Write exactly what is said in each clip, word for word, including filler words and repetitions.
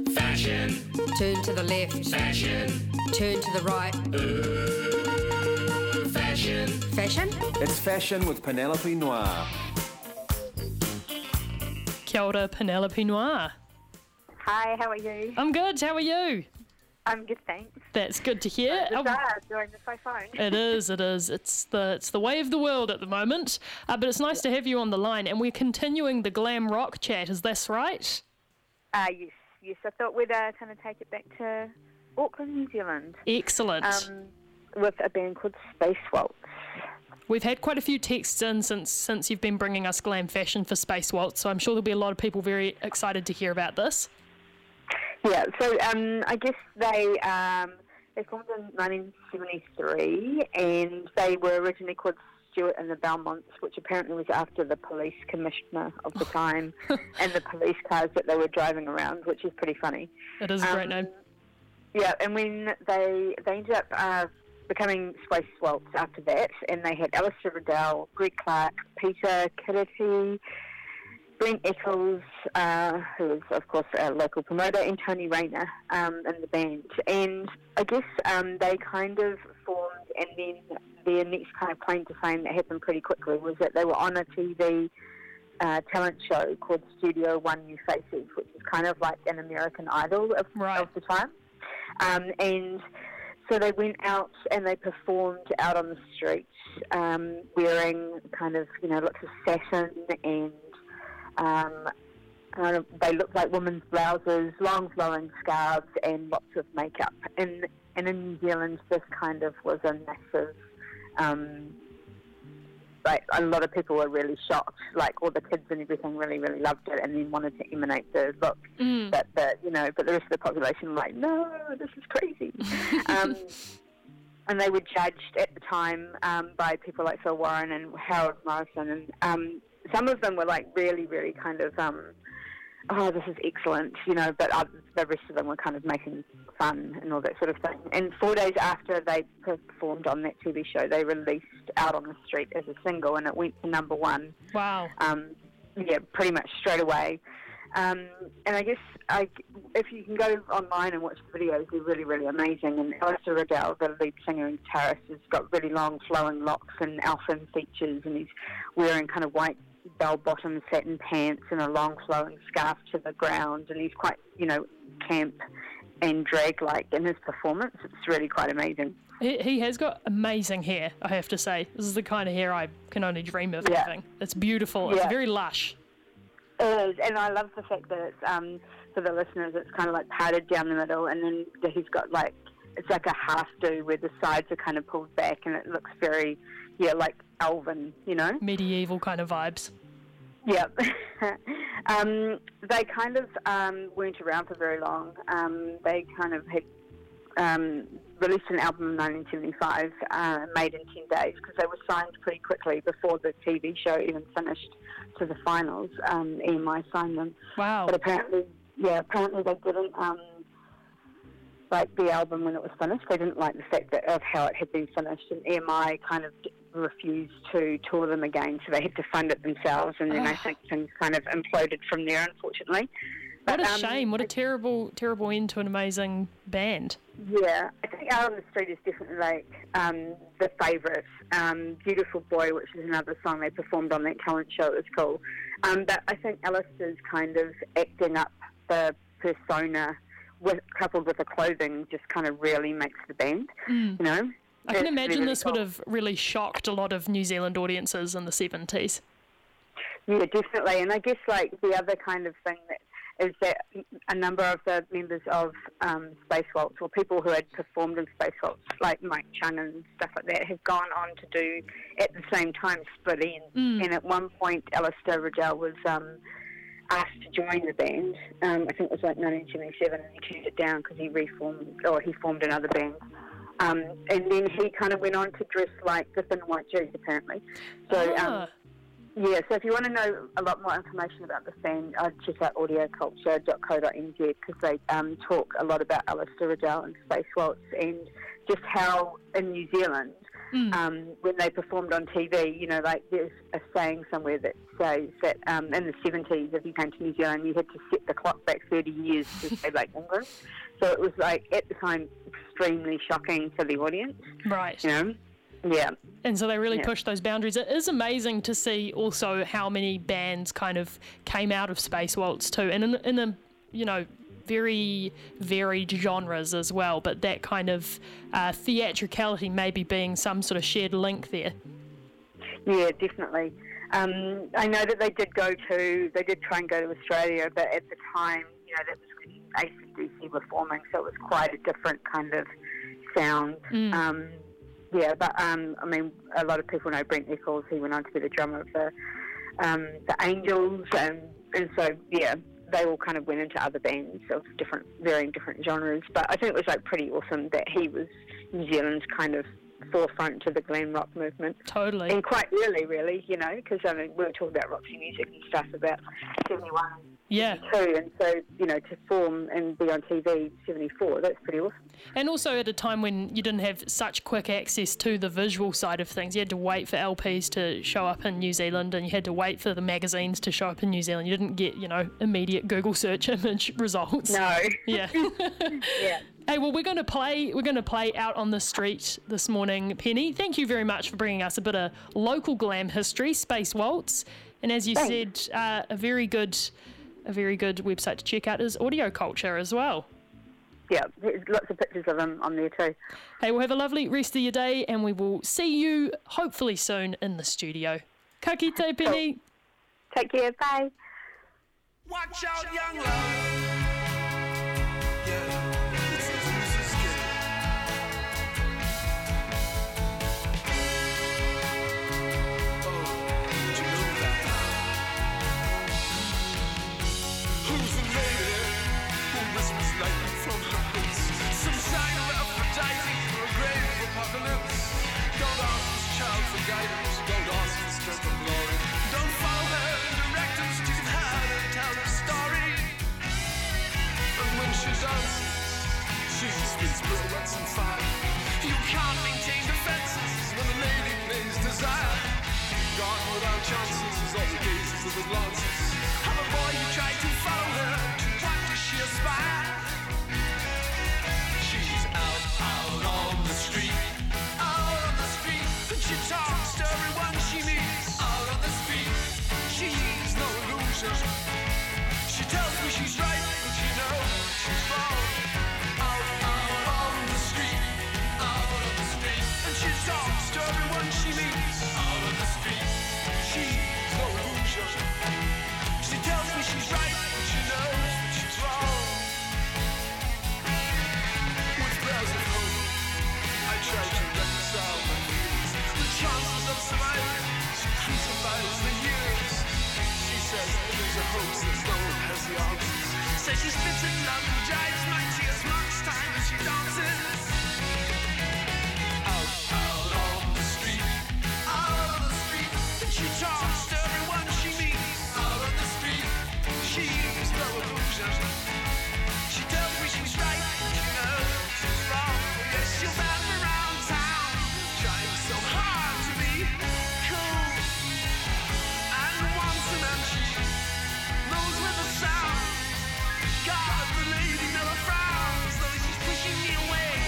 Fashion. Turn to the left. Fashion. Turn to the right. Ooh, fashion. Fashion? It's Fashion with Penelope Noir. Kia ora, Penelope Noir. Hi, how are you? I'm good, how are you? I'm good, thanks. That's good to hear. It's Um, bizarre doing this by phone. It is, it is. It's the it's the way of the world at the moment. Uh, but it's nice to have you on the line, and we're continuing the glam rock chat. Is this right? Uh, yes, yes. I thought we'd uh, kind of take it back to Auckland, New Zealand, Excellent. um, with a band called Space Waltz. We've had quite a few texts in since since you've been bringing us glam fashion for Space Waltz, so I'm sure there'll be a lot of people very excited to hear about this. Yeah, so um, I guess they um, they formed in nineteen seventy-three, and they were originally called Stuart and the Belmonts, which apparently was after the police commissioner of the time and the police cars that they were driving around, which is pretty funny. It is a great Um, name. Yeah, and when they they ended up uh, becoming Space Waltz after that, and they had Alistair Riddell, Greg Clark, Peter Kidity, Brent Eccles, uh, who was, of course, a local promoter, and Tony Rayner um, in the band. And I guess um, they kind of formed, and then their next kind of claim to fame that happened pretty quickly was that they were on a T V uh, talent show called Studio One New Faces, which is kind of like an American Idol of, Right. of the time. Um, and so they went out and they performed out on the streets, um, wearing kind of, you know, lots of satin and um, kind of, they looked like women's blouses, long flowing scarves and lots of makeup. And, and in New Zealand, this kind of was a massive, um, like a lot of people were really shocked, like all the kids and everything really, really loved it and then wanted to emanate the look. Mm. But the, you know, but the rest of the population were like, no, this is crazy. um, and they were judged at the time um, by people like Phil Warren and Harold Morrison, and um, some of them were like really, really kind of, um, oh, this is excellent, you know, but others, the rest of them were kind of making fun and all that sort of thing. And four days after they performed on that T V show, they released Out on the Street as a single, and it went to number one. Wow. Um, yeah, pretty much straight away. Um, and I guess I, if you can go online and watch the videos, they're really, really amazing. And Alistair Riddell, the lead singer and guitarist, has got really long flowing locks and alpha features, and he's wearing kind of white bell-bottom satin pants and a long flowing scarf to the ground, and he's quite, you know, camp and drag-like in his performance. It's really quite amazing. He, he has got amazing hair, I have to say. This is the kind of hair I can only dream of Yeah. having. It's beautiful. It's Yeah. very lush. It is, and I love the fact that it's, um, for the listeners, it's kind of like parted down the middle, and then he's got like, it's like a half do where the sides are kind of pulled back, and it looks very, yeah, like elven, you know? Medieval kind of vibes. Yeah. um, they kind of um, weren't around for very long. Um, they kind of had um, released an album in nineteen seventy-five, uh, made in ten days, because they were signed pretty quickly before the T V show even finished to the finals. Um, E M I signed them. Wow. But apparently, yeah, apparently they didn't um, like the album when it was finished. They didn't like the fact that, of how it had been finished, and E M I kind of refused to tour them again, so they had to fund it themselves, and then I think things kind of imploded from there, unfortunately. What But, a um, shame. What a terrible, terrible end to an amazing band. Yeah, I think Out on the Street is definitely like um, the favourite. Um, Beautiful Boy, which is another song they performed on that talent show, is cool. Um, but I think Alistair's kind of acting up the persona with, coupled with the clothing just kind of really makes the band, Mm. you know? I can It's imagine really this would cool. have really shocked a lot of New Zealand audiences in the seventies. Yeah, definitely. And I guess like the other kind of thing that is that a number of the members of um, Space Waltz, or people who had performed in Space Waltz, like Mike Chung and stuff like that, have gone on to do at the same time Split Enz. Mm. And at one point, Alistair Riddell was um, asked to join the band. Um, I think it was like nineteen seventy-seven, and he turned it down because he reformed, or he formed another band. Um, and then he kind of went on to dress like the Thin White Jews, apparently. So. Ah. Um, Yeah, so if you want to know a lot more information about this band, I'd check out audio culture dot co dot n z, because they um, talk a lot about Alistair Riddell and Space Waltz, and just how in New Zealand Mm. um, when they performed on T V. You know, like there's a saying somewhere that says that um, in the seventies, if you came to New Zealand, you had to set the clock back thirty years to say like England. So it was like at the time extremely shocking to the audience. Right. You know. Yeah. And so they really Yeah. pushed those boundaries. It is amazing to see also how many bands kind of came out of Space Waltz too, and in, in a, you know, very varied genres as well, but that kind of uh, theatricality maybe being some sort of shared link there. Yeah, definitely. Um, I know that they did go to, they did try and go to Australia, but at the time, you know, that was when A C D C were forming, so it was quite a different kind of sound. Mm. Um, yeah, but um, I mean, a lot of people know Brent Eccles. He went on to be the drummer of the um, the Angels, and and so yeah, they all kind of went into other bands of different, varying different genres. But I think it was like pretty awesome that he was New Zealand's kind of forefront to the glam rock movement. Totally. And quite early, really, you know, because I mean, we were talking about Roxy Music and stuff about seventy-one. Yeah. Too, and so, you know, to form and be on T V seventy-four, that's pretty awesome. And also at a time when you didn't have such quick access to the visual side of things. You had to wait for L Ps to show up in New Zealand, and you had to wait for the magazines to show up in New Zealand. You didn't get, you know, immediate Google search image results. No. Yeah. Yeah. Hey, well, we're going to play. We're going to play Out on the Street this morning, Penny. Thank you very much for bringing us a bit of local glam history, Space Waltz, and as you Thanks. said, uh, a very good, a very good website to check out is Audio Culture as well. Yeah, there's lots of pictures of him on there too. Hey, we'll have a lovely rest of your day, and we will see you hopefully soon in the studio. Ka kite, Penny. Take care, bye. Watch out, young love. Yeah, this is this is good. Oh, did you know that? Who's the lady who whispers lightning from her boots? Some sign of Aphrodite for a grave apocalypse. Don't ask this child for guidance. Don't ask for strength and glory. Don't follow her directives. You can hide and tell her story. And when she dances, she speaks pirouettes and fire. You can't maintain defenses when the lady plays desire. Gone without chances is all the gazes of the glances. Have a boy who tried to follow her. To what does she aspire? She's out, out on the street. Out on the street. And she talks to everyone she meets. Out on the street. She's no illusion. She tells me she's right, but she knows she's wrong. Out, out on the street. Out on the street. And she talks to everyone she meets. Out on the street. She's no illusion. She tells me she's right, but she knows that she's wrong. With prayers of hope, I try to reconcile my fears. The chances of surviving, she crucifies the years. She says it is a hoax, there's no one has the answers. Says she spits in love and dries my tears much time as she dances. Out, out on the street. Out on the street. And she talks to everyone she meets. Out on the street. She's no illusion. She tells me she's right, but she knows she's wrong. Yes, she'll bounce around town, trying so hard to be cool. And once a man she knows with a sound. God, the lady never frowns, though she's pushing me away.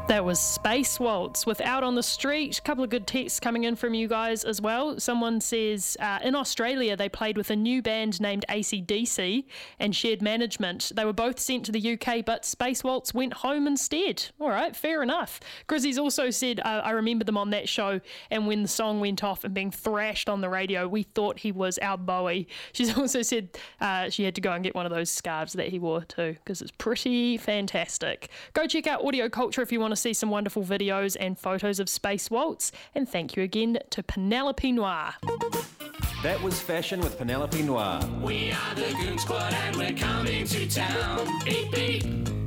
That was Space Waltz with Out on the Street. A couple of good texts coming in from you guys as well. Someone says, uh, in Australia, they played with a new band named A C D C and shared management. They were both sent to the U K, but Space Waltz went home instead. All right, fair enough. Grizzy's also said, uh, I remember them on that show, and when the song went off and being thrashed on the radio, we thought he was our Bowie. She's also said uh, she had to go and get one of those scarves that he wore too, because it's pretty fantastic. Go check out Audio Culture if you want to see some wonderful videos and photos of Space Waltz, and thank you again to Penelope Noir. That was Fashion with Penelope Noir. We are the Goon Squad and we're coming to town. Beep beep.